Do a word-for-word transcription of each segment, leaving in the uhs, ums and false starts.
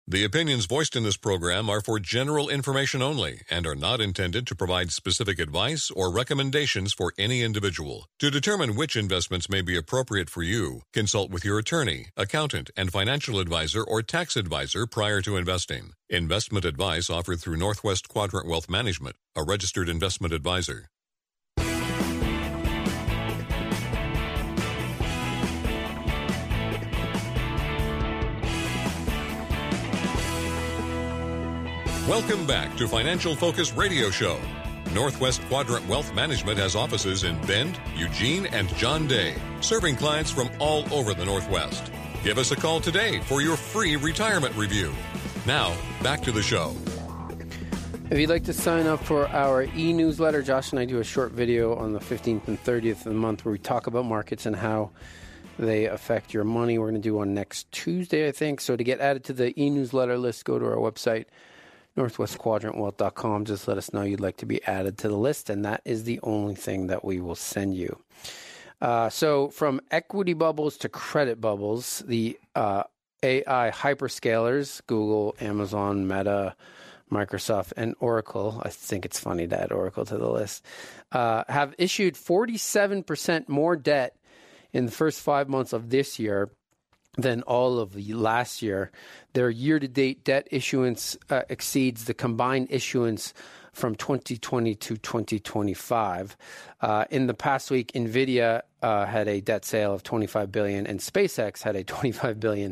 The opinions voiced in this program are for general information only and are not intended to provide specific advice or recommendations for any individual. To determine which investments may be appropriate for you, consult with your attorney, accountant, and financial advisor or tax advisor prior to investing. Investment advice offered through Northwest Quadrant Wealth Management, a registered investment advisor. Welcome back to Financial Focus Radio Show. Northwest Quadrant Wealth Management has offices in Bend, Eugene, and John Day, serving clients from all over the Northwest. Give us a call today for your free retirement review. Now, back to the show. If you'd like to sign up for our e-newsletter, Josh and I do a short video on the fifteenth and thirtieth of the month where we talk about markets and how they affect your money. We're going to do one next Tuesday, I think. So to get added to the e-newsletter list, go to our website, northwest quadrant wealth dot com. Just let us know you'd like to be added to the list, and that is the only thing that we will send you. Uh, so from equity bubbles to credit bubbles, the uh, A I hyperscalers, Google, Amazon, Meta, Microsoft, and Oracle, I think it's funny to add Oracle to the list, uh, have issued forty-seven percent more debt in the first five months of this year than all of the last year. Their year-to-date debt issuance uh, exceeds the combined issuance from twenty twenty to twenty twenty-five. Uh, in the past week, NVIDIA uh, had a debt sale of twenty-five billion dollars, and SpaceX had a twenty-five billion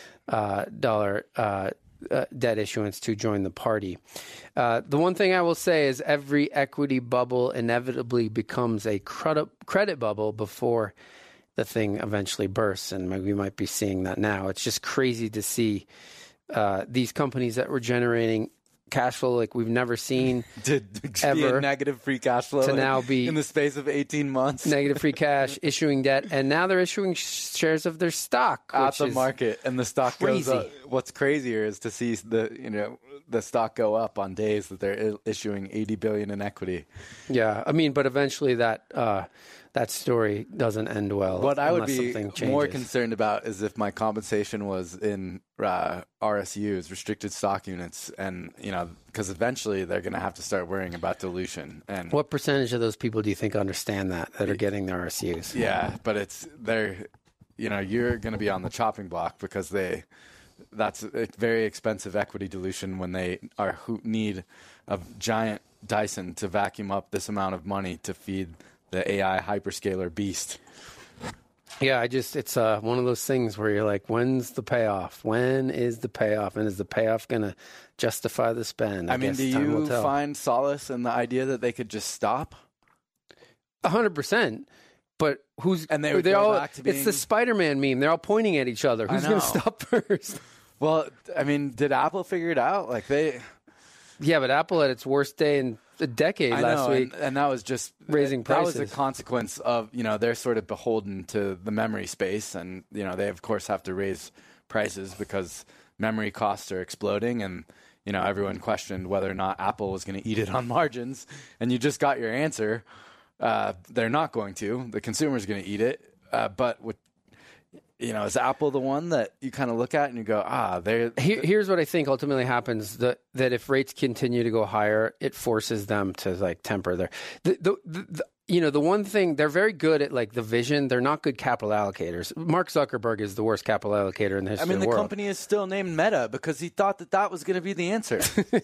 dollars uh, uh, uh, debt issuance to join the party. Uh, the one thing I will say is every equity bubble inevitably becomes a credit, credit bubble before the thing eventually bursts, and we might be seeing that now. It's just crazy to see uh, these companies that were generating cash flow like we've never seen Did ever, be a negative free cash flow to in, now be in the space of eighteen months. Negative free cash, issuing debt, and now they're issuing shares of their stock at the market, and the stock crazy. goes up. What's crazier is to see the you know the stock go up on days that they're issuing eighty billion dollars in equity. Yeah, I mean, but eventually that uh, that story doesn't end well. What I would be more changes. concerned about is if my compensation was in uh, R S Us, restricted stock units, and you know, because eventually they're going to have to start worrying about dilution. And what percentage of those people do you think understand that that are getting their R S Us? Yeah, but it's they're, you know, you're going to be on the chopping block because they. That's a very expensive equity dilution when they are who need a giant Dyson to vacuum up this amount of money to feed the A I hyperscaler beast. Yeah, I just, it's uh, one of those things where you're like, when's the payoff? When is the payoff? And is the payoff going to justify the spend? I, I mean, guess do time you will tell. find solace in the idea that they could just stop? A hundred percent. But who's, and they would they go all, back to being, it's the Spider-Man meme. They're all pointing at each other. Who's going to stop first? Well, I mean, did Apple figure it out? Like they, yeah, but Apple had its worst day in a decade I last know, week, and, and that was just raising prices. That was a consequence of you know they're sort of beholden to the memory space, and you know they of course have to raise prices because memory costs are exploding, and you know everyone questioned whether or not Apple was going to eat it on margins, and you just got your answer. Uh, they're not going to. The consumer's going to eat it, uh, but with You know, is Apple the one that you kind of look at and you go, ah, they're... Here, here's what I think ultimately happens, that, that if rates continue to go higher, it forces them to, like, temper their... The, the, the, the, you know, the one thing, they're very good at, like, the vision. They're not good capital allocators. Mark Zuckerberg is the worst capital allocator in the history I mean, of the, the world. company is still named Meta because he thought that that was going to be the answer.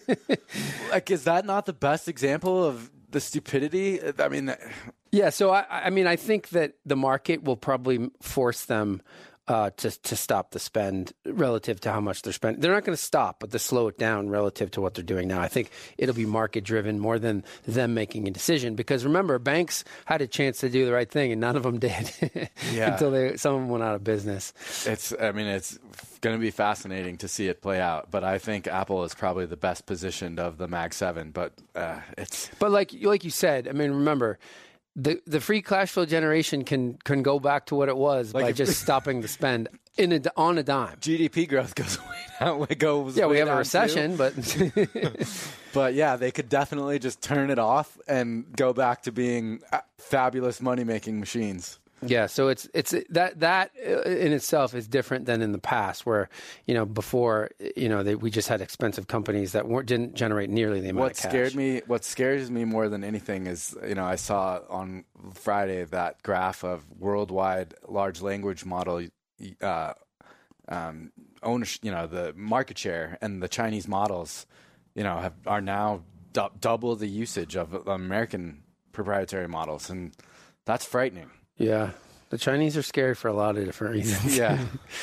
Like, is that not the best example of the stupidity? I mean... Yeah, so I, I mean, I think that the market will probably force them uh, to to stop the spend relative to how much they're spending. They're not going to stop, but to slow it down relative to what they're doing now. I think it'll be market driven more than them making a decision. Because remember, banks had a chance to do the right thing, and none of them did yeah. until they some of them went out of business. It's, I mean, it's going to be fascinating to see it play out. But I think Apple is probably the best positioned of the Mag seven. But uh, it's but like like you said, I mean, remember. The the free cash flow generation can, can go back to what it was like by if, just stopping the spend in a, on a dime. G D P growth goes way down. It goes yeah, way we have down a recession, too. but but yeah, they could definitely just turn it off and go back to being fabulous money making machines. Yeah, so it's it's that that in itself is different than in the past, where you know before you know they, we just had expensive companies that weren't didn't generate nearly the amount what of cash. Scared me, what scares me more than anything is you know I saw on Friday that graph of worldwide large language model uh, um, ownership, you know the market share, and the Chinese models, you know have are now du- double the usage of American proprietary models, and that's frightening. Yeah, the Chinese are scary for a lot of different reasons. Yeah.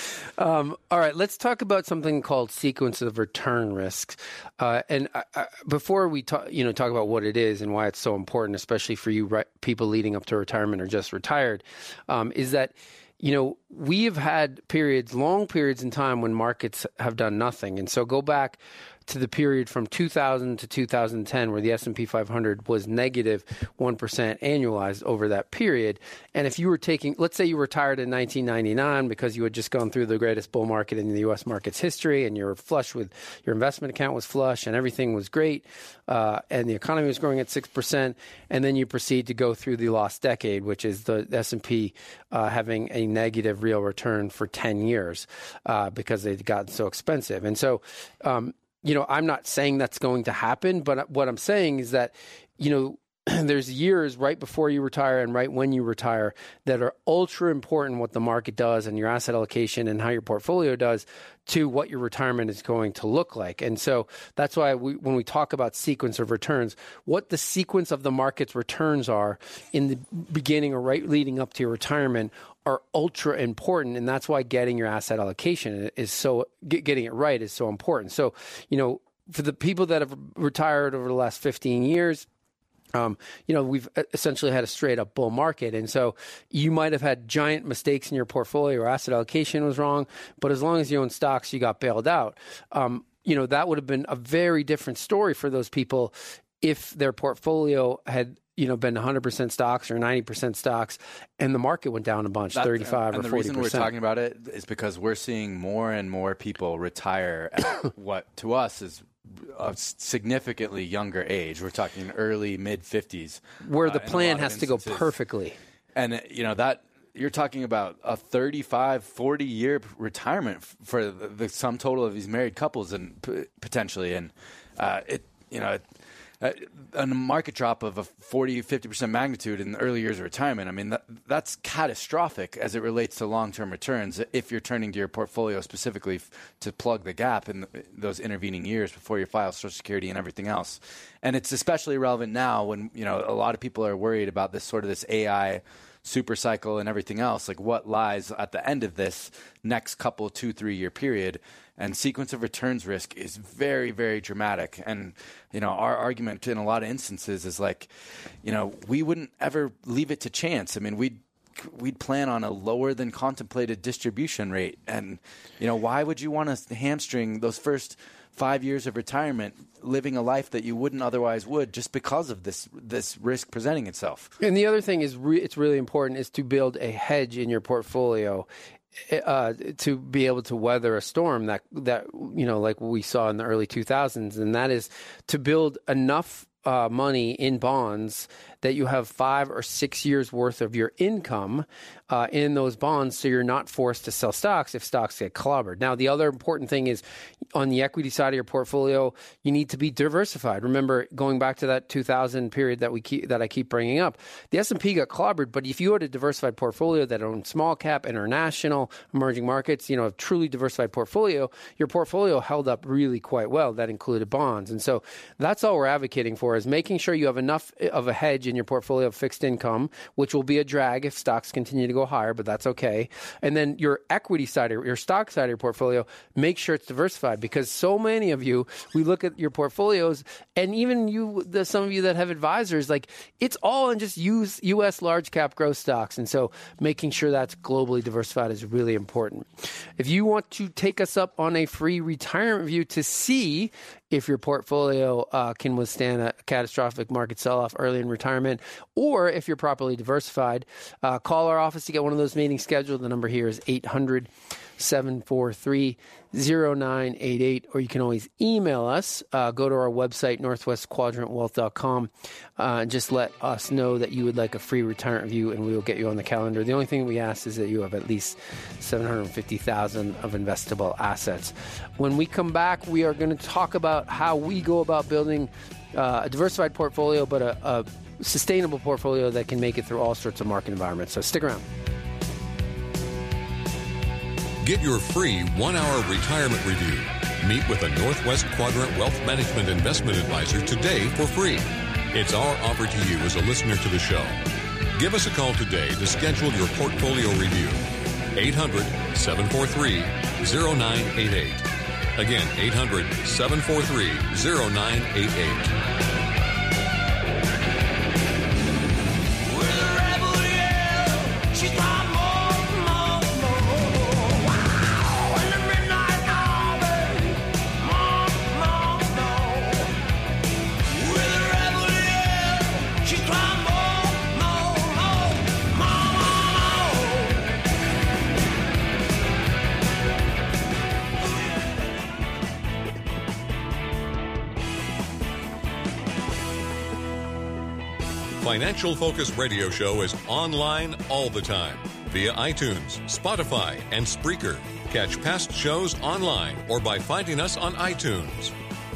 um, all right, let's talk about something called sequence of return risks. Uh, and I, I, before we talk, you know, talk about what it is and why it's so important, especially for you re- people leading up to retirement or just retired, um, is that you know we have had periods, long periods in time when markets have done nothing, and so go back to the period from two thousand to two thousand ten where the S and P five hundred was negative one percent annualized over that period. And if you were taking, let's say you retired in nineteen ninety-nine because you had just gone through the greatest bull market in the U S market's history and you were flush with, your investment account was flush and everything was great uh, and the economy was growing at six percent, and then you proceed to go through the lost decade, which is the S and P uh, having a negative real return for ten years uh, because they'd gotten so expensive. And so, um, you know, I'm not saying that's going to happen, but what I'm saying is that, you know, there's years right before you retire and right when you retire that are ultra important what the market does and your asset allocation and how your portfolio does to what your retirement is going to look like. And so that's why we, when we talk about sequence of returns, what the sequence of the market's returns are in the beginning or right leading up to your retirement are ultra important. And that's why getting your asset allocation is so, getting it right is so important. So, you know, for the people that have retired over the last fifteen years, Um, you know, we've essentially had a straight up bull market. And so you might have had giant mistakes in your portfolio or asset allocation was wrong, but as long as you own stocks, you got bailed out. Um, you know, that would have been a very different story for those people if their portfolio had, you know, been one hundred percent stocks or ninety percent stocks and the market went down a bunch, that, thirty-five and, and or forty percent. And the reason we're talking about it is because we're seeing more and more people retire at what to us is a significantly younger age. We're talking early, mid fifties. Where the uh, plan has to go perfectly. And, you know, that you're talking about a thirty-five, forty year retirement for the, the sum total of these married couples and p- potentially. And uh, it, you know, it, Uh, a market drop of a forty, fifty percent magnitude in the early years of retirement, I mean, that, that's catastrophic as it relates to long-term returns if you're turning to your portfolio specifically f- to plug the gap in the, those intervening years before you file Social Security and everything else. And it's especially relevant now when, you know, a lot of people are worried about this sort of this A I super cycle and everything else, like what lies at the end of this next couple, two, three-year period. And sequence of returns risk is very, very dramatic. And, you know, our argument in a lot of instances is like, you know, we wouldn't ever leave it to chance. I mean, we'd, we'd plan on a lower than contemplated distribution rate. And, you know, why would you want to hamstring those first five years of retirement living a life that you wouldn't otherwise would just because of this this risk presenting itself? And the other thing is re- it's really important is to build a hedge in your portfolio uh, to be able to weather a storm that, that, you know, like we saw in the early two thousands. And that is to build enough uh, money in bonds that you have five or six years worth of your income uh, in those bonds, so you're not forced to sell stocks if stocks get clobbered. Now, the other important thing is on the equity side of your portfolio, you need to be diversified. Remember, going back to that two thousand period that we keep, that I keep bringing up, the S and P got clobbered, but if you had a diversified portfolio that owned small cap, international, emerging markets, you know, a truly diversified portfolio, your portfolio held up really quite well. That included bonds. And so that's all we're advocating for, is making sure you have enough of a hedge in your portfolio of fixed income, which will be a drag if stocks continue to go higher, but that's okay. And then your equity side, or your stock side of your portfolio, make sure it's diversified, because so many of you, we look at your portfolios, and even you, the, some of you that have advisors, like it's all in just use U S large cap growth stocks. And so making sure that's globally diversified is really important. If you want to take us up on a free retirement review to see if your portfolio uh, can withstand a catastrophic market sell-off early in retirement, or if you're properly diversified, uh, call our office to get one of those meetings scheduled. The number here is eight hundred, seven four three, zero nine eight eight, or you can always email us. Uh, go to our website, northwest quadrant wealth dot com, uh, and just let us know that you would like a free retirement review, and we will get you on the calendar. The only thing we ask is that you have at least seven hundred fifty thousand dollars of investable assets. When we come back, we are going to talk about how we go about building uh, a diversified portfolio, but a, a sustainable portfolio that can make it through all sorts of market environments. So stick around. Get your free one-hour retirement review. Meet with a Northwest Quadrant Wealth Management Investment Advisor today for free. It's our offer to you as a listener to the show. Give us a call today to schedule your portfolio review. eight hundred, seven four three, zero nine eight eight. Again, eight hundred, seven four three, zero nine eight eight. Financial Focus Radio Show is online all the time via iTunes, Spotify, and Spreaker. Catch past shows online or by finding us on iTunes.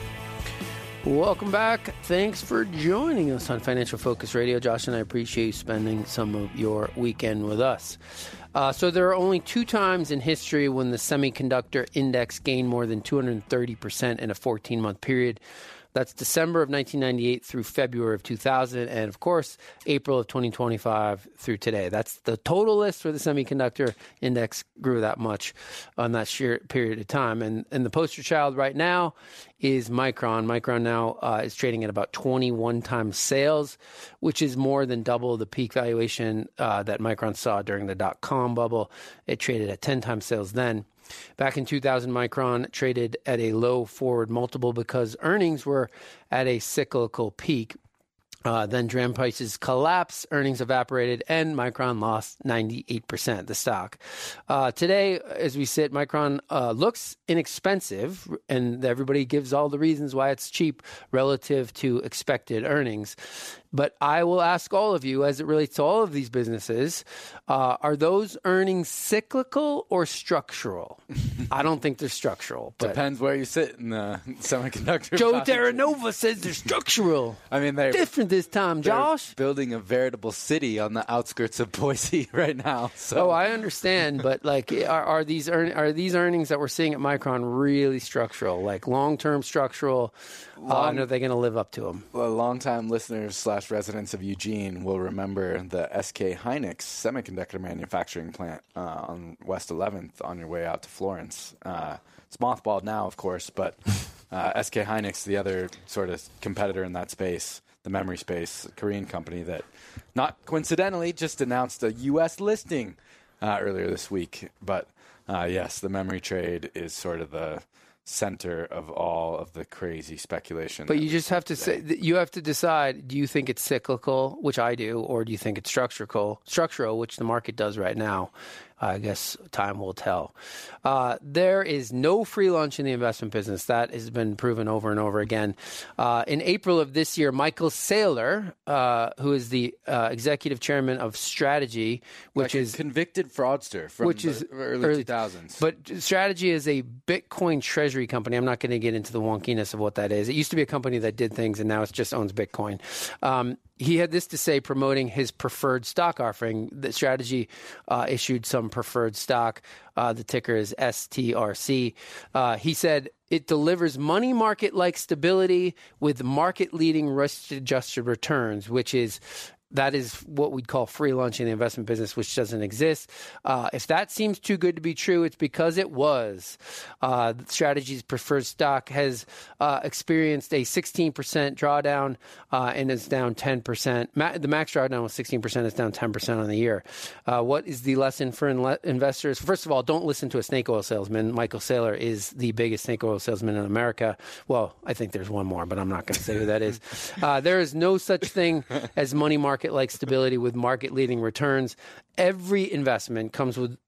Welcome back. Thanks for joining us on Financial Focus Radio. Josh and I appreciate you spending some of your weekend with us. Uh, so there are only two times in history when the semiconductor index gained more than two hundred thirty percent in a fourteen-month period. That's December of nineteen ninety-eight through February of two thousand, and of course, April of twenty twenty-five through today. That's the total list where the semiconductor index grew that much on that sheer period of time. And, and the poster child right now is Micron. Micron now uh, is trading at about twenty-one times sales, which is more than double the peak valuation uh, that Micron saw during the dot-com bubble. It traded at ten times sales then. Back in two thousand, Micron traded at a low forward multiple because earnings were at a cyclical peak. Uh, then D R A M prices collapsed, earnings evaporated, and Micron lost ninety-eight percent of the stock. Uh, today, as we sit, Micron uh, looks inexpensive, and everybody gives all the reasons why it's cheap relative to expected earnings. But I will ask all of you, as it relates to all of these businesses, uh, are those earnings cyclical or structural? I don't think they're structural. But depends where you sit in the semiconductor. Joe Terranova says they're structural. I mean, they're different this time, Josh. Building a veritable city on the outskirts of Boise right now. So. Oh, I understand, but like, are, are these earn, are these earnings that we're seeing at Micron really structural, like long-term structural? Long, uh, and are they going to live up to them? Well, long-time listeners slash residents of Eugene will remember the S K Hynix semiconductor manufacturing plant uh, on West eleventh on your way out to Florence. Uh, it's mothballed now, of course, but uh, S K Hynix, the other sort of competitor in that space, the memory space, a Korean company that, not coincidentally, just announced a U S listing uh, earlier this week. But uh, yes, the memory trade is sort of the center of all of the crazy speculation. But you just have to say, you have to decide, do you think it's cyclical, which I do, or do you think it's structural, structural, which the market does right now? I guess time will tell. Uh, there is no free lunch in the investment business. That has been proven over and over again. Uh, in April of this year, Michael Saylor, uh, who is the uh, executive chairman of Strategy, which like is a convicted fraudster from which the is early, early two thousands. But Strategy is a Bitcoin treasury company. I'm not going to get into the wonkiness of what that is. It used to be a company that did things, and now it just owns Bitcoin. Um, He had this to say promoting his preferred stock offering. The Strategy uh, issued some preferred stock. Uh, the ticker is S T R C. Uh, he said it delivers money market-like stability with market-leading risk-adjusted returns, which is that is what we'd call free lunch in the investment business, which doesn't exist. Uh, if that seems too good to be true, it's because it was. Uh, Strategy's preferred stock has uh, experienced a sixteen percent drawdown uh, and is down ten percent. Ma- the max drawdown was sixteen percent. It's down ten percent on the year. Uh, what is the lesson for inle- investors? First of all, don't listen to a snake oil salesman. Michael Saylor is the biggest snake oil salesman in America. Well, I think there's one more, but I'm not going to say who that is. Uh, there is no such thing as money market like stability with market-leading returns. Every investment comes with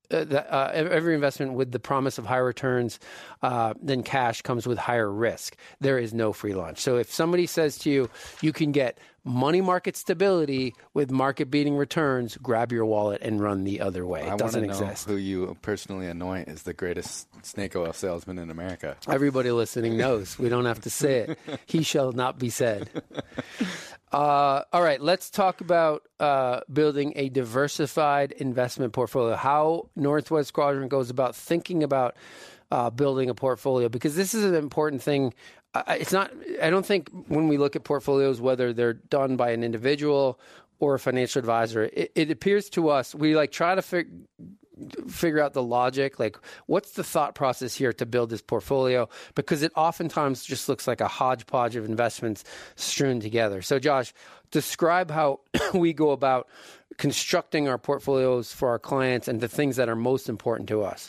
uh, the, uh, every investment with the promise of higher returns uh, than cash comes with higher risk. There is no free lunch. So if somebody says to you, you can get money market stability with market-beating returns, grab your wallet and run the other way. It I doesn't know exist. Who you personally anoint is the greatest snake oil salesman in America. Everybody listening knows. We don't have to say it. He shall not be said. Uh, all right, let's talk about uh, building a diversified investment portfolio, how Northwest Quadrant goes about thinking about uh, building a portfolio, because this is an important thing. Uh, it's not, I don't think when we look at portfolios, whether they're done by an individual or a financial advisor, it, it appears to us, we like try to figure figure out the logic, like what's the thought process here to build this portfolio, because it oftentimes just looks like a hodgepodge of investments strewn together. So Josh, describe how we go about constructing our portfolios for our clients and the things that are most important to us.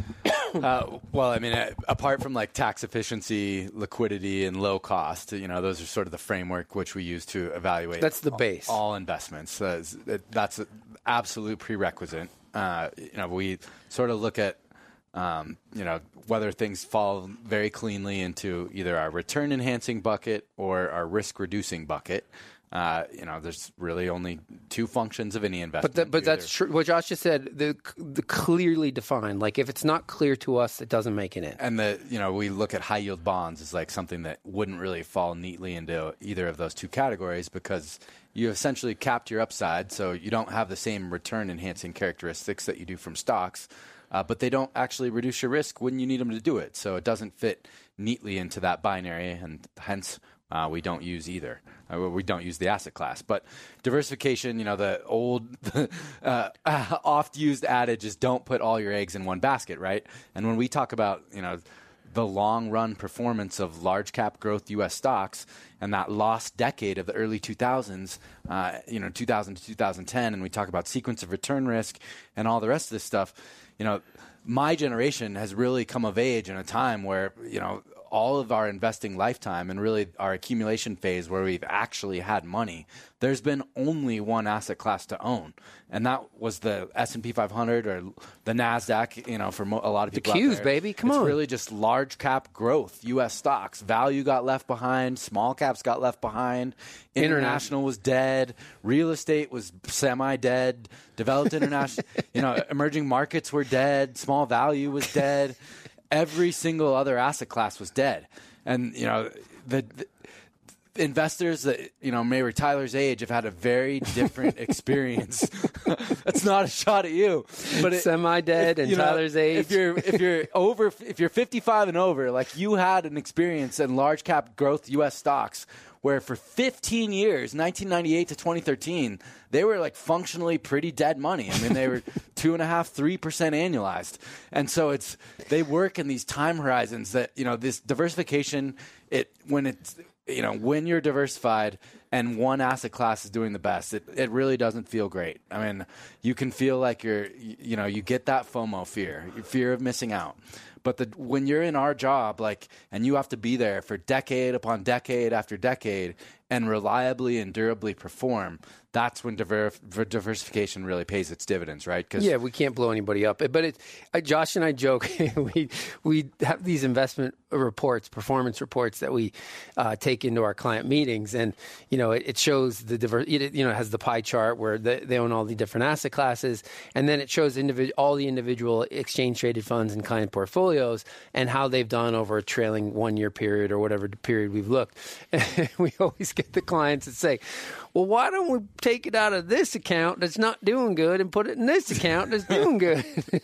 Uh, well, I mean, uh, apart from like tax efficiency, liquidity, and low cost, you know, those are sort of the framework which we use to evaluate. That's the base. All, all investments. That's, that's an absolute prerequisite. Uh, you know, we sort of look at, um, you know, whether things fall very cleanly into either our return enhancing bucket or our risk reducing bucket. Uh, you know, there's really only two functions of any investment. But, the, but that's true. What Josh just said, the, the clearly defined. Like if it's not clear to us, it doesn't make it in. And the, you know, we look at high yield bonds as like something that wouldn't really fall neatly into either of those two categories because you essentially capped your upside, so you don't have the same return enhancing characteristics that you do from stocks, uh, but they don't actually reduce your risk when you need them to do it. So it doesn't fit neatly into that binary, and hence uh, we don't use either. Uh, we don't use the asset class. But diversification, you know, the old uh, oft-used adage is don't put all your eggs in one basket, right? And when we talk about, you know, the long-run performance of large-cap growth U S stocks and that lost decade of the early two thousands, uh, you know, two thousand to two thousand ten, and we talk about sequence of return risk and all the rest of this stuff, you know, my generation has really come of age in a time where, you know, all of our investing lifetime and really our accumulation phase where we've actually had money, there's been only one asset class to own. And that was the S and P five hundred or the NASDAQ, you know, for mo- a lot of people the Qs, out there. baby, come it's on. It's really just large cap growth, U S stocks. Value got left behind. Small caps got left behind. International was dead. Real estate was semi-dead. Developed international, you know, emerging markets were dead. Small value was dead. Every single other asset class was dead. And, you know, the, the investors that, you know, maybe Tyler's age have had a very different experience. That's not a shot at you. But it, semi-dead and you know, Tyler's age. If you're if you're over if you're fifty-five and over, like you had an experience in large cap growth U S stocks where for fifteen years, nineteen ninety-eight to twenty thirteen, they were like functionally pretty dead money. I mean, they were two and a half, three percent annualized. And so it's, they work in these time horizons that, you know, this diversification, it, when it's, you know, when you're diversified and one asset class is doing the best, it, it really doesn't feel great. I mean, you can feel like you're, you know, you get that FOMO fear, fear of missing out. But the, when you're in our job, like, and you have to be there for decade upon decade after decade and reliably and durably perform, that's when diver- diversification really pays its dividends, right? Cause yeah, we can't blow anybody up. But it, uh, Josh and I joke, we we have these investment reports, performance reports that we uh, take into our client meetings, and you know, it, it shows the diver- it, you know, it has the pie chart where the, they own all the different asset classes, and then it shows individ- all the individual exchange traded funds and client portfolios and how they've done over a trailing one year period or whatever period we've looked. And we always get the clients that say, well, why don't we take it out of this account that's not doing good and put it in this account that's doing good?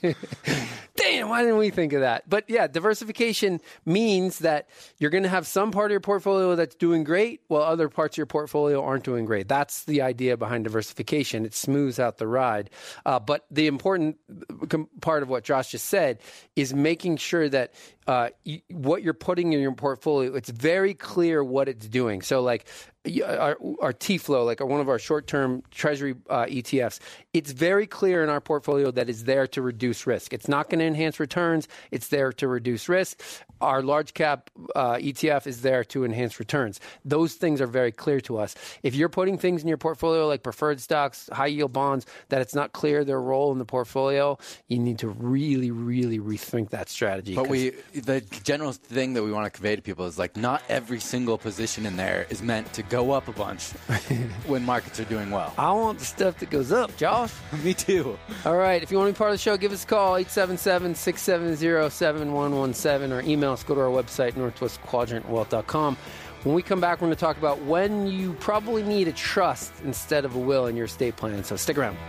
Damn, why didn't we think of that? But yeah, diversification means that you're going to have some part of your portfolio that's doing great while other parts of your portfolio aren't doing great. That's the idea behind diversification. It smooths out the ride. Uh, but the important part of what Josh just said is making sure that uh, you, what you're putting in your portfolio, it's very clear what it's doing. So like our, our T-Flow, like one of our short-term treasury uh, E T Fs, it's very clear in our portfolio that it's there to reduce risk. It's not going to enhance returns. It's there to reduce risk. our large cap uh, E T F is there to enhance returns. Those things are very clear to us. If you're putting things in your portfolio like preferred stocks, high yield bonds, that it's not clear their role in the portfolio, you need to really, really rethink that strategy. But we, the general thing that we want to convey to people is like not every single position in there is meant to go up a bunch when markets are doing well. I want the stuff that goes up, Josh. Me too. All right. If you want to be part of the show, give us a call, eight seven seven, six seven zero, seven one one seven, or email us. Go to our website, northwest quadrant wealth dot com. When we come back, we're going to talk about when you probably need a trust instead of a will in your estate plan. So stick around.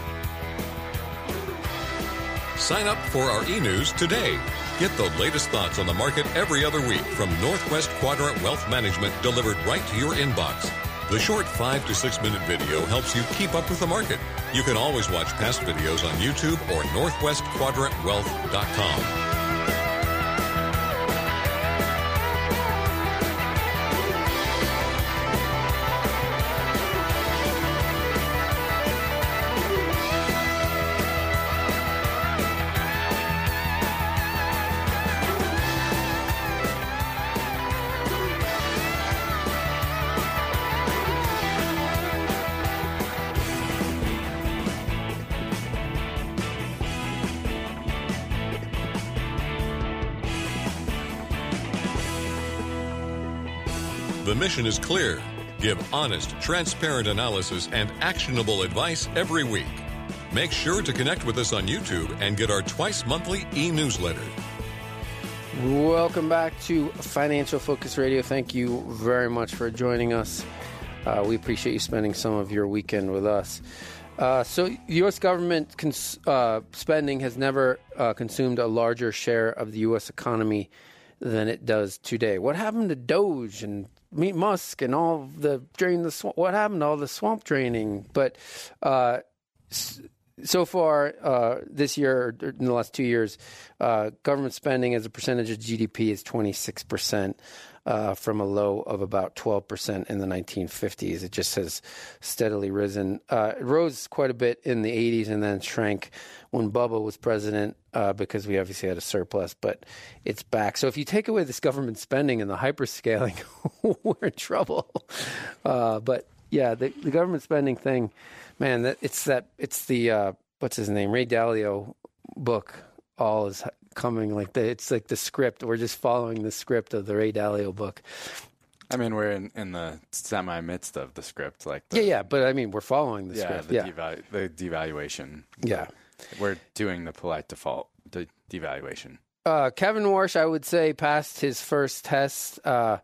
Sign up for our e-news today. Get the latest thoughts on the market every other week from Northwest Quadrant Wealth Management, delivered right to your inbox. The short five to six minute video helps you keep up with the market. You can always watch past videos on YouTube or northwest quadrant wealth dot com. The mission is clear. Give honest, transparent analysis and actionable advice every week. Make sure to connect with us on YouTube and get our twice monthly e-newsletter. Welcome back to Financial Focus Radio. Thank you very much for joining us. Uh, we appreciate you spending some of your weekend with us. Uh, so the U S government cons- uh, spending has never uh, consumed a larger share of the U S economy than it does today. What happened to Doge and Meet Musk and all the drain the swamp? What happened to all the swamp draining? But uh, so far uh, this year, or in the last two years, uh, government spending as a percentage of G D P is twenty-six percent. Uh, from a low of about twelve percent in the nineteen fifties. It just has steadily risen. Uh, it rose quite a bit in the eighties and then shrank when Bubba was president uh, because we obviously had a surplus, but it's back. So if you take away this government spending and the hyperscaling, we're in trouble. Uh, but yeah, the, the government spending thing, man, that it's that it's the, uh, what's his name, Ray Dalio book, all is coming like the, it's like the script. We're just following the script of the Ray Dalio book. I mean, we're in, in the semi midst of the script, like the, yeah, yeah. But I mean, we're following the yeah, script. the Yeah, devalu- the devaluation. yeah. We're doing the polite default, the devaluation. Uh, Kevin Warsh, I would say, passed his first test. Uh,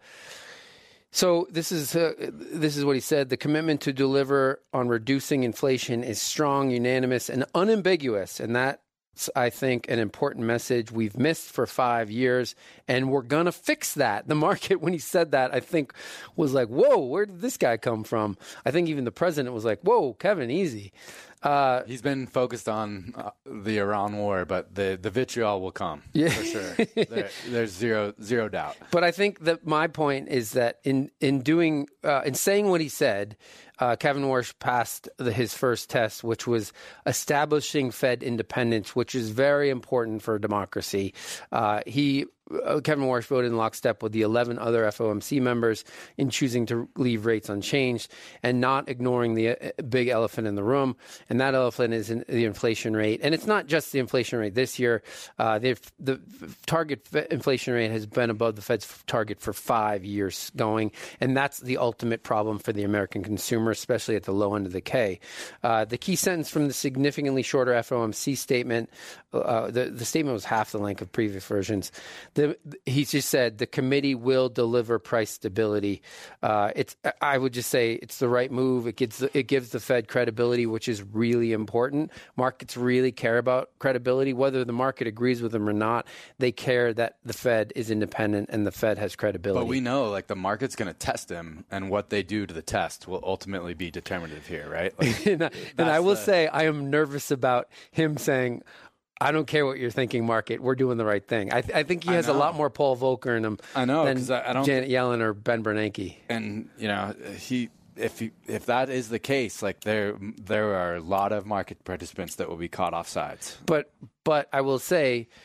so this is uh, this is what he said. The commitment to deliver on reducing inflation is strong, unanimous, and unambiguous, and that. I think, an important message we've missed for five years, and we're going to fix that. The market, when he said that, I think was like, whoa, where did this guy come from? I think even the president was like, whoa, Kevin, easy. Uh, He's been focused on uh, the Iran war, but the, the vitriol will come, yeah. for sure. there, there's zero zero doubt. But I think that my point is that in, in doing, uh, in saying what he said, Uh, Kevin Warsh passed the, his first test, which was establishing Fed independence, which is very important for democracy. Uh, he, uh, Kevin Warsh voted in lockstep with the eleven other F O M C members in choosing to leave rates unchanged and not ignoring the uh, big elephant in the room. And that elephant is in the inflation rate. And it's not just the inflation rate this year. Uh, the, the target inflation rate has been above the Fed's target for five years going. And that's the ultimate problem for the American consumer, especially at the low end of the K. Uh, the key sentence from the significantly shorter F O M C statement, uh, the, the statement was half the length of previous versions. The, he just said the committee will deliver price stability. Uh, it's I would just say it's the right move. It gives the, it gives the Fed credibility, which is really important. Markets really care about credibility, whether the market agrees with them or not. They care that the Fed is independent and the Fed has credibility. But we know, like, the market's going to test them, and what they do to the test will ultimately be determinative here, right? Like, and, I, and I will the... say I am nervous about him saying, I don't care what you're thinking, market. We're doing the right thing. I, th- I think he has a lot more Paul Volcker in him I know, than I, I don't... Janet Yellen or Ben Bernanke. And, you know, he... If he, if that is the case, like there there are a lot of market participants that will be caught off sides. But but I will say,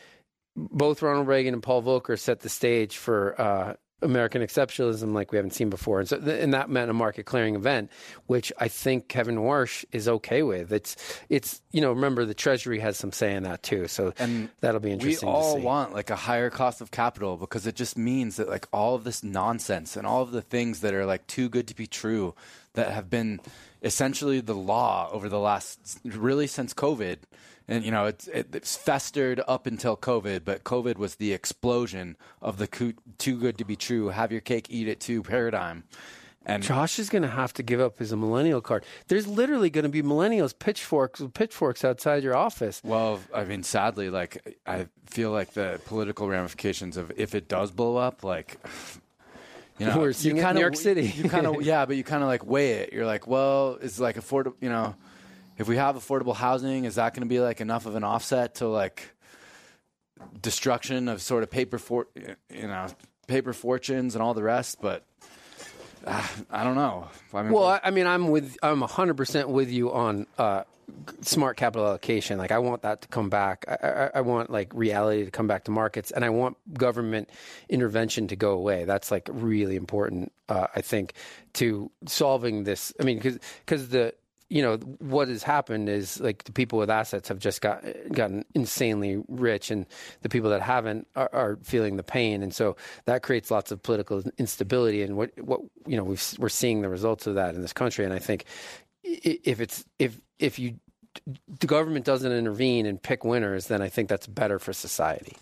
both Ronald Reagan and Paul Volcker set the stage for uh, American exceptionalism like we haven't seen before. And so, th- and that meant a market clearing event, which I think Kevin Warsh is okay with. It's, it's, you know, remember the Treasury has some say in that too. So and that'll be interesting we all to see. want like a higher cost of capital, because it just means that like all of this nonsense and all of the things that are like too good to be true that have been essentially the law over the last, really since COVID. And, you know, it's, it, it's festered up until COVID, but COVID was the explosion of the co- too good to be true, have your cake, eat it too paradigm. And Josh is going to have to give up his millennial card. There's literally going to be millennials pitchforks with pitchforks outside your office. Well, I mean, sadly, like, I feel like the political ramifications of if it does blow up, like, you know, we're seeing it in New York City. You kind of, yeah, but you kind of like weigh it. You're like, well, it's like affordable, you know. If we have affordable housing, is that going to be like enough of an offset to like destruction of sort of paper for you know paper fortunes and all the rest? But uh, I don't know. I mean, well, I, I mean, I'm with I'm one hundred percent with you on uh, smart capital allocation. Like, I want that to come back. I, I, I want like reality to come back to markets, and I want government intervention to go away. That's like really important, uh, I think, to solving this. I mean, because because the you know, what has happened is like the people with assets have just got gotten insanely rich, and the people that haven't are, are feeling the pain, and so that creates lots of political instability. And what what you know we've, we're seeing the results of that in this country. And I think if it's if if you the government doesn't intervene and pick winners, then I think that's better for society.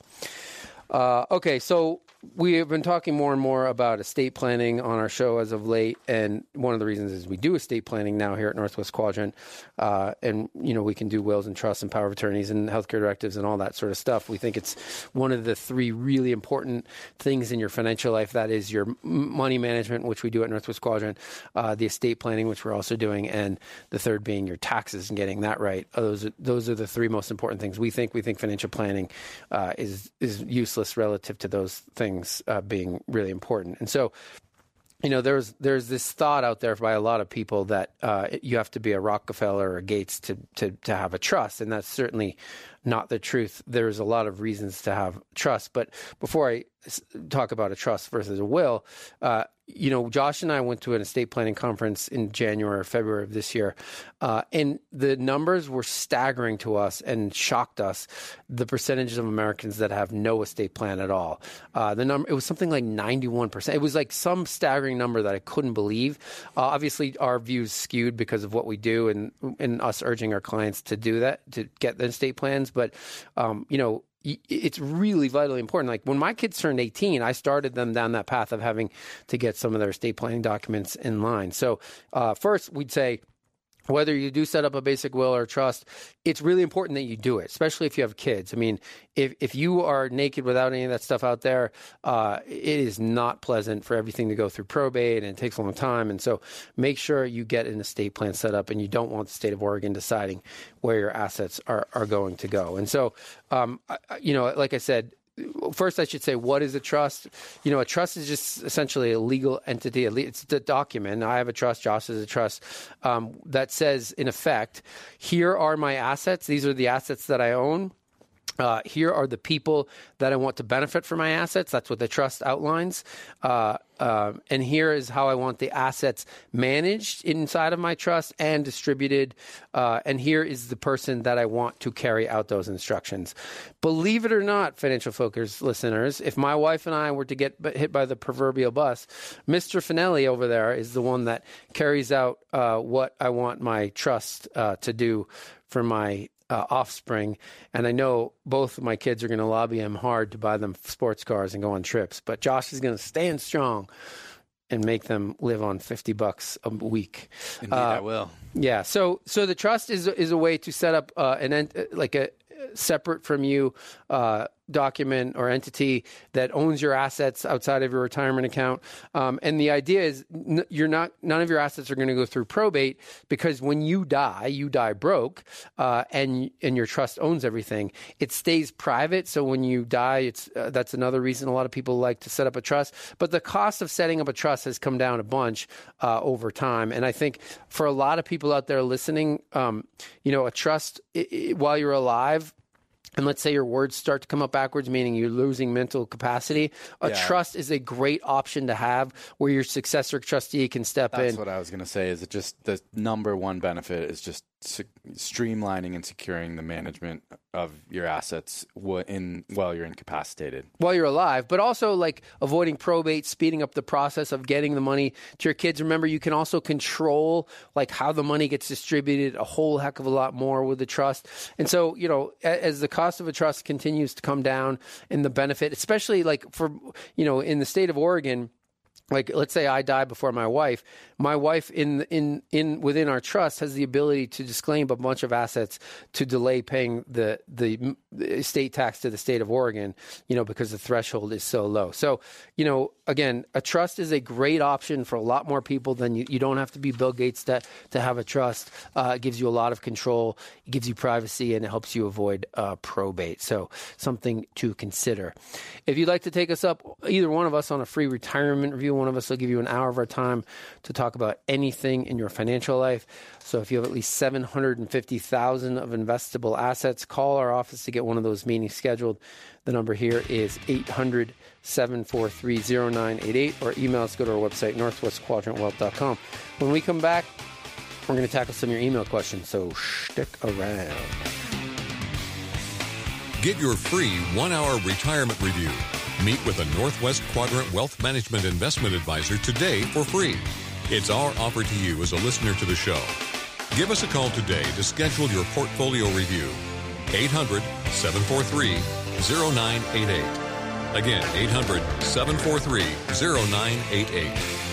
Uh, okay, so we have been talking more and more about estate planning on our show as of late, and one of the reasons is we do estate planning now here at Northwest Quadrant, uh, and you know we can do wills and trusts and power of attorneys and healthcare directives and all that sort of stuff. We think it's one of the three really important things in your financial life. That is your money management, which we do at Northwest Quadrant, uh, the estate planning, which we're also doing, and the third being your taxes and getting that right. Uh, those are, those are the three most important things. We think we think financial planning uh, is is useless relative to those things uh, being really important. And so, you know, there's there's this thought out there by a lot of people that uh, you have to be a Rockefeller or a Gates to, to to have a trust, and that's certainly not the truth. There's a lot of reasons to have trust. But before I talk about a trust versus a will, uh, you know, Josh and I went to an estate planning conference in January or February of this year, uh, and the numbers were staggering to us and shocked us, the percentages of Americans that have no estate plan at all. Uh, the number, it was something like ninety-one percent. It was like some staggering number that I couldn't believe. Uh, obviously, our views skewed because of what we do and, and us urging our clients to do that, to get the estate plans. But, um, you know, it's really vitally important. Like when my kids turned eighteen, I started them down that path of having to get some of their estate planning documents in line. So uh, first, we'd say, whether you do set up a basic will or trust, it's really important that you do it, especially if you have kids. I mean, if if you are naked without any of that stuff out there, uh, it is not pleasant for everything to go through probate, and it takes a long time. And so make sure you get an estate plan set up, and you don't want the state of Oregon deciding where your assets are, are going to go. And so, um, I, you know, like I said, first, I should say, what is a trust? You know, a trust is just essentially a legal entity. It's a document. I have a trust. Josh has a trust um, that says, in effect, here are my assets. These are the assets that I own. Uh, here are the people that I want to benefit from my assets. That's what the trust outlines. Uh, uh, and here is how I want the assets managed inside of my trust and distributed. Uh, and here is the person that I want to carry out those instructions. Believe it or not, Financial Focus listeners, if my wife and I were to get hit by the proverbial bus, Mister Finelli over there is the one that carries out uh, what I want my trust uh, to do for my Uh, offspring. And I know both of my kids are going to lobby him hard to buy them sports cars and go on trips. But Josh is going to stand strong and make them live on fifty bucks a week. Indeed, uh, I will. Yeah. So, so the trust is is a way to set up uh, an ent- like a separate from you uh, document or entity that owns your assets outside of your retirement account. Um, and the idea is n- you're not, none of your assets are going to go through probate, because when you die, you die broke, uh, and, and your trust owns everything. It stays private. So when you die, it's, uh, that's another reason a lot of people like to set up a trust. But the cost of setting up a trust has come down a bunch, uh, over time. And I think for a lot of people out there listening, um, you know, a trust, it, it, while you're alive, and let's say your words start to come up backwards, meaning you're losing mental capacity, a Yeah. trust is a great option to have where your successor trustee can step That's in. what I was going to say. Is it just the number one benefit is just se- streamlining and securing the management of your assets w- in while you're incapacitated. While you're alive, but also like avoiding probate, speeding up the process of getting the money to your kids. Remember, you can also control like how the money gets distributed a whole heck of a lot more with the trust. And so, you know, a- as the cost of a trust continues to come down and the benefit, especially like for, you know, in the state of Oregon, like let's say I die before my wife, my wife in in in within our trust has the ability to disclaim a bunch of assets to delay paying the the estate tax to the state of Oregon, you know, because the threshold is so low. So, you know, again, a trust is a great option for a lot more people than you. You don't have to be Bill Gates to to have a trust. Uh, it gives you a lot of control, it gives you privacy, and it helps you avoid uh, probate. So, something to consider. If you'd like to take us up, either one of us, on a free retirement review, one of us will give you an hour of our time to talk about anything in your financial life. So if you have at least seven hundred fifty thousand dollars of investable assets, call our office to get one of those meetings scheduled. The number here is eight hundred, seven four three, zero nine eight eight, or email us. Go to our website, northwest quadrant wealth dot com. When we come back, we're going to tackle some of your email questions, so stick around. Get your free one-hour retirement review. Meet with a Northwest Quadrant Wealth Management Investment Advisor today for free. It's our offer to you as a listener to the show. Give us a call today to schedule your portfolio review. eight hundred, seven four three, zero nine eight eight. Again, eight hundred, seven four three, zero nine eight eight.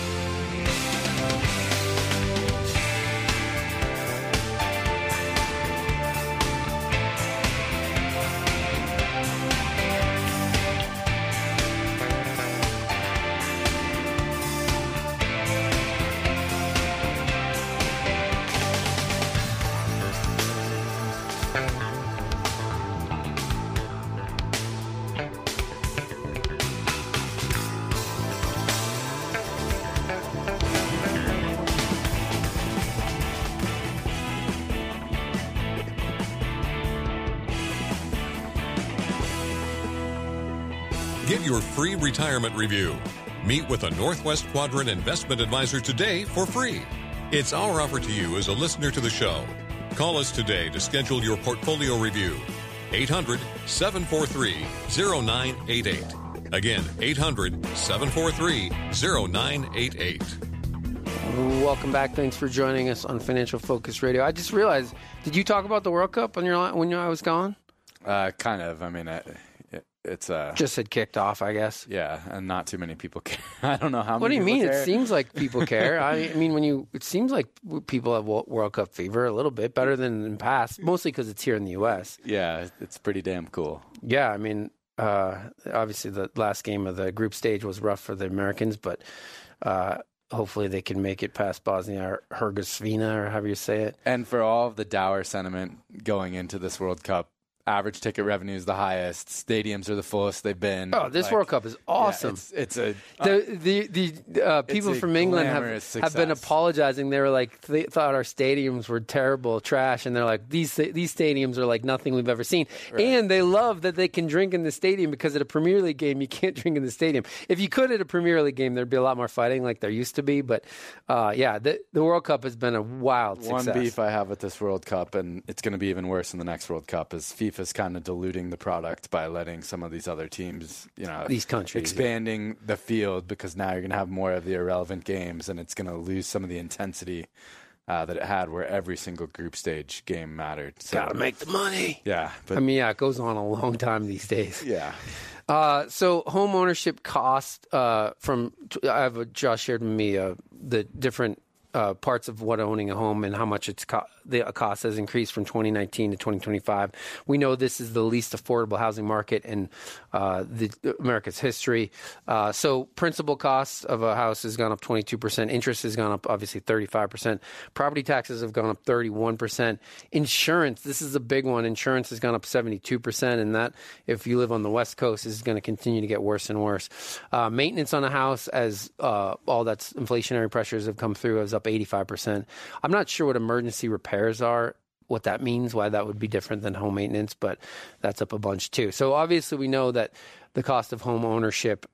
Get your free retirement review. Meet with a Northwest Quadrant Investment Advisor today for free. It's our offer to you as a listener to the show. Call us today to schedule your portfolio review. eight hundred, seven four three, zero nine eight eight. Again, eight hundred, seven four three, zero nine eight eight. Welcome back. Thanks for joining us on Financial Focus Radio. I just realized, did you talk about the World Cup when you're when I was gone? Uh, kind of. I mean, I, it, it's uh, Just had kicked off, I guess. yeah, and not too many people care. I don't know how. What do many you mean? people care. It seems like people care. I mean, when you, it seems like people have Wo- World Cup fever a little bit, better than in the past, mostly because it's here in the U S. Yeah, it's pretty damn cool. Yeah, I mean, uh, obviously the last game of the group stage was rough for the Americans, but uh, hopefully they can make it past Bosnia or Herzegovina, or however you say it. And for all of the dour sentiment going into this World Cup, average ticket revenue is the highest. Stadiums are the fullest they've been. Oh, this Like, World Cup is yeah, awesome. it's, it's a The the the uh, people a from England have, glamorous have been success. apologizing. They were like, they thought our stadiums were terrible, trash, and they're like, these these stadiums are like nothing we've ever seen. And they love that they can drink in the stadium, because at a Premier League game you can't drink in the stadium. If you could at a Premier League game, there'd be a lot more fighting, like there used to be. But uh, yeah, the the World Cup has been a wild one success. beef I have with this World Cup, and it's going to be even worse in the next World Cup, is FIFA's kind of diluting the product by letting some of these other teams, you know, These countries, expanding the field, because now you're going to have more of the irrelevant games, and it's going to lose some of the intensity uh, that it had, where every single group stage game mattered. So, Gotta make the money. yeah, but I mean, yeah, it goes on a long time these days. yeah. Uh, so home ownership cost uh, from I have a, Josh shared with me uh, the different uh, parts of what owning a home and how much it's co- the cost has increased from twenty nineteen to twenty twenty-five. We know this is the least affordable housing market in uh, the, America's history. Uh, so principal costs of a house has gone up twenty-two percent. Interest has gone up obviously thirty-five percent. Property taxes have gone up thirty-one percent. Insurance, this is a big one. Insurance has gone up seventy-two percent, and that, if you live on the West Coast, is going to continue to get worse and worse. Uh, maintenance on a house, as uh, all that's inflationary pressures have come through, is up eighty-five percent. I'm not sure what emergency repairs are what that means, why that would be different than home maintenance, but that's up a bunch too. So obviously we know that the cost of home ownership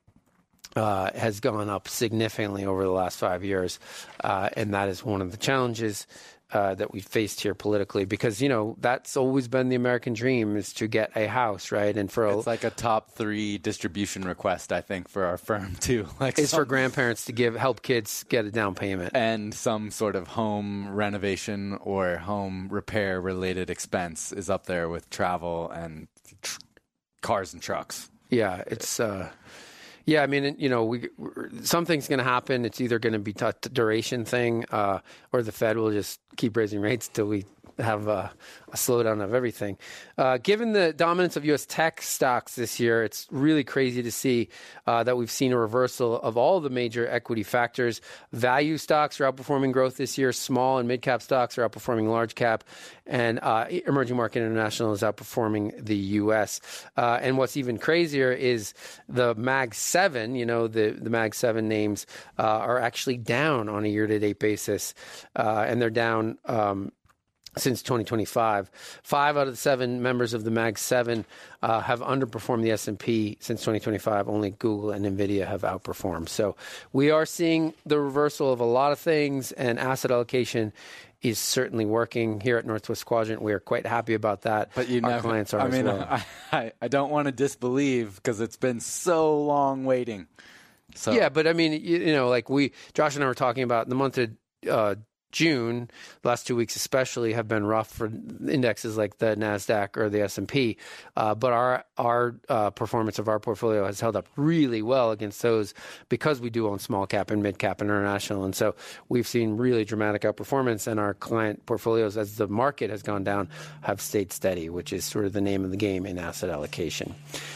uh, has gone up significantly over the last five years, uh, and that is one of the challenges uh, that we've faced here politically, because, you know, that's always been the American dream, is to get a house, right? And for a, it's like a top three distribution request, I think, for our firm too. Like it's some, for grandparents to give help kids get a down payment and some sort of home renovation or home repair related expense is up there with travel and tr- cars and trucks. Yeah, it's. Uh, Yeah, I mean, you know, we something's going to happen. It's either going to be a duration thing, uh, or the Fed will just keep raising rates till we have a, a slowdown of everything. Uh, given the dominance of U S tech stocks this year, it's really crazy to see uh, that we've seen a reversal of all the major equity factors. Value stocks are outperforming growth this year. Small and mid-cap stocks are outperforming large cap. And uh, emerging market international is outperforming the U S. Uh, and what's even crazier is the Mag seven, you know, the, the Mag seven names uh, are actually down on a year-to-date basis. Uh, and they're down um, since twenty twenty-five. Five out of the seven members of the Mag seven uh, have underperformed the S and P since twenty twenty-five. Only Google and NVIDIA have outperformed. So we are seeing the reversal of a lot of things, and asset allocation is certainly working here at Northwest Quadrant. We are quite happy about that. But you Our never, clients are I as mean, well. I, I, I don't want to disbelieve because it's been so long waiting. So Yeah, but I mean, you, you know, like we, Josh and I were talking about the month of uh, June, the last two weeks especially, have been rough for indexes like the NASDAQ or the S and P. Uh, but our our uh, performance of our portfolio has held up really well against those because we do own small cap and mid cap and international. And so we've seen really dramatic outperformance, and our client portfolios, as the market has gone down, have stayed steady, which is sort of the name of the game in asset allocation.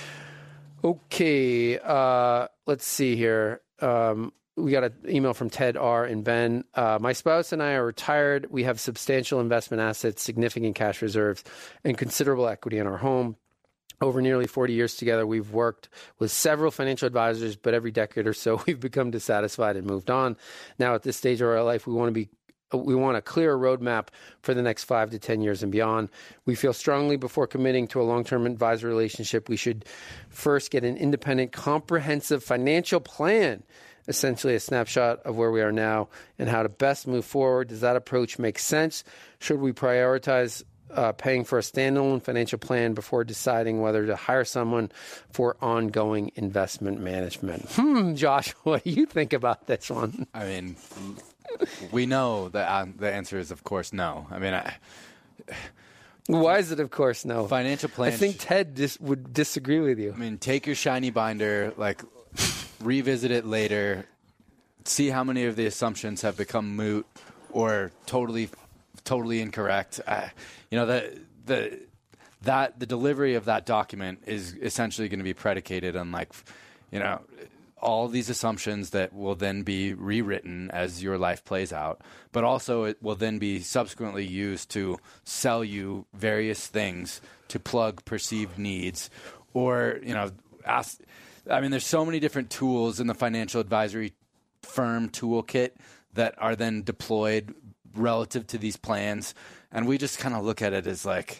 Okay, uh, let's see here. Um, We got an email from Ted R. and Ben. Uh, my spouse and I are retired. We have substantial investment assets, significant cash reserves, and considerable equity in our home. Over nearly forty years together, we've worked with several financial advisors, but every decade or so, we've become dissatisfied and moved on. Now, at this stage of our life, we want to be we want a clear roadmap for the next five to ten years and beyond. We feel strongly before committing to a long-term advisor relationship, we should first get an independent, comprehensive financial plan, essentially a snapshot of where we are now and how to best move forward. Does that approach make sense? Should we prioritize uh, paying for a standalone financial plan before deciding whether to hire someone for ongoing investment management? Hmm, Josh, what do you think about this one? I mean, we know that uh, the answer is, of course, no. I mean, I, Why is it, of course, no? Financial plan. I think Ted dis- would disagree with you. I mean, take your shiny binder, like, revisit it later, see how many of the assumptions have become moot or totally, totally incorrect. Uh, you know, the the that the delivery of that document is essentially going to be predicated on, like, you know, all these assumptions that will then be rewritten as your life plays out, but also it will then be subsequently used to sell you various things to plug perceived needs, or, you know, ask. I mean, there's so many different tools in the financial advisory firm toolkit that are then deployed relative to these plans. And we just kind of look at it as like,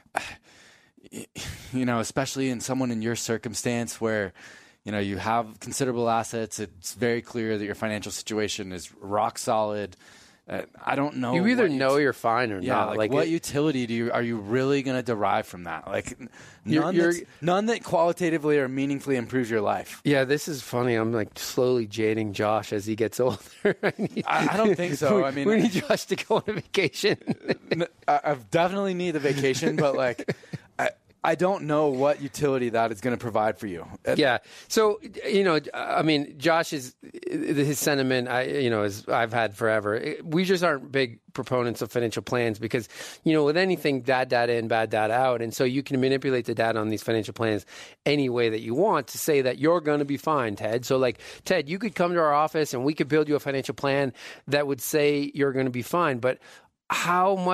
you know, especially in someone in your circumstance where, you know, you have considerable assets. It's very clear that your financial situation is rock solid. Uh, I don't know. You either what know ut- you're fine or yeah, not. Like, Like what it- utility do you are you really going to derive from that? Like You're- none, you're- that's- none that qualitatively or meaningfully improves your life. Yeah, this is funny. I'm like slowly jading Josh as he gets older. I, need, I- I don't think so. we, I mean- we need Josh to go on a vacation. N- I I definitely need the vacation, but like, I, I don't know what utility that is going to provide for you. Yeah. So, you know, I mean, Josh's his sentiment, I you know, is I've had forever. We just aren't big proponents of financial plans because, you know, with anything, bad data in, bad data out. And so you can manipulate the data on these financial plans any way that you want to say that you're going to be fine, Ted. So like, Ted, you could come to our office and we could build you a financial plan that would say you're going to be fine. But how much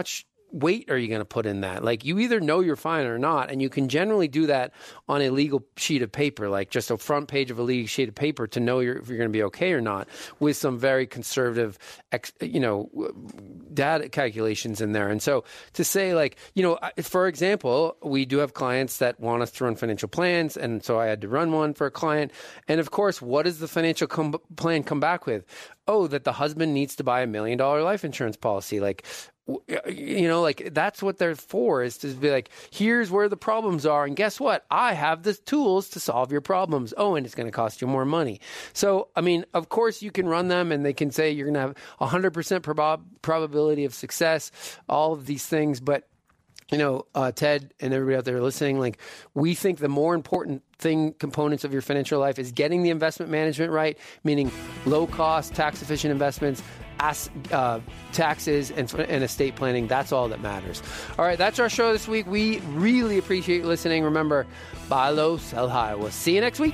weight are you going to put in that? Like, you either know you're fine or not, and you can generally do that on a legal sheet of paper, like just a front page of a legal sheet of paper to know you're, if you're going to be okay or not, with some very conservative, ex, you know, data calculations in there. And so to say, like, you know, for example, we do have clients that want us to run financial plans, and so I had to run one for a client. And of course, what does the financial com- plan come back with? Oh, that the husband needs to buy a million dollar life insurance policy. Like, you know, like, that's what they're for, is to be like, here's where the problems are. And guess what? I have the tools to solve your problems. Oh, and it's going to cost you more money. So, I mean, of course you can run them and they can say you're going to have a hundred percent prob- probability of success, all of these things. But, you know, uh, Ted and everybody out there listening, like, we think the more important thing, components of your financial life, is getting the investment management right, meaning low cost, tax efficient investments, as, uh, taxes, and, and estate planning. That's all that matters. All right, that's our show this week. We really appreciate you listening. Remember, buy low, sell high. We'll see you next week.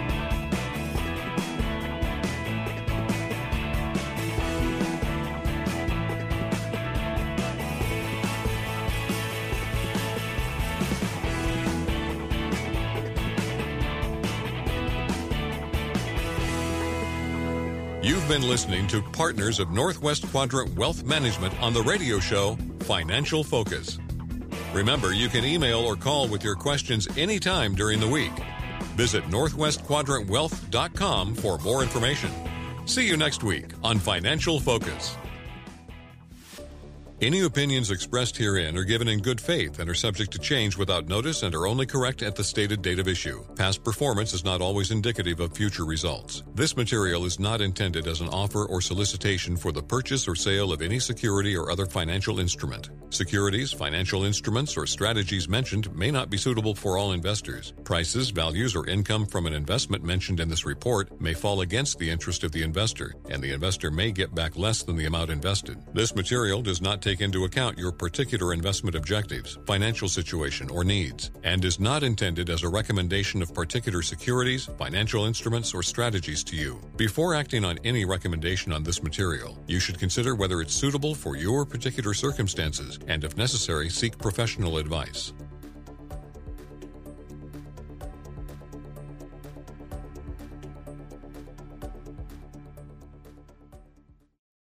You've been listening to Partners of Northwest Quadrant Wealth Management on the radio show Financial Focus. Remember, you can email or call with your questions anytime during the week. Visit northwest quadrant wealth dot com for more information. See you next week on Financial Focus. Any opinions expressed herein are given in good faith and are subject to change without notice and are only correct at the stated date of issue. Past performance is not always indicative of future results. This material is not intended as an offer or solicitation for the purchase or sale of any security or other financial instrument. Securities, financial instruments, or strategies mentioned may not be suitable for all investors. Prices, values, or income from an investment mentioned in this report may fall against the interest of the investor, and the investor may get back less than the amount invested. This material does not take into account your particular investment objectives, financial situation, or needs, and is not intended as a recommendation of particular securities, financial instruments, or strategies to you. Before acting on any recommendation on this material, you should consider whether it's suitable for your particular circumstances and, if necessary, seek professional advice.